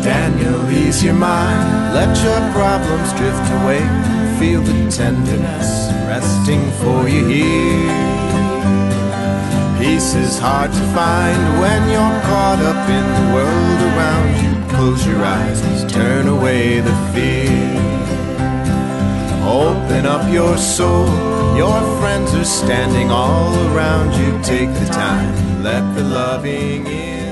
Daniel, ease your mind, let your problems drift away. Feel the tenderness resting for you here. Peace is hard to find when you're caught up in the world around you. Close your eyes, turn away the fear. Open up your soul, your friends are standing all around you. Take the time, let the loving in.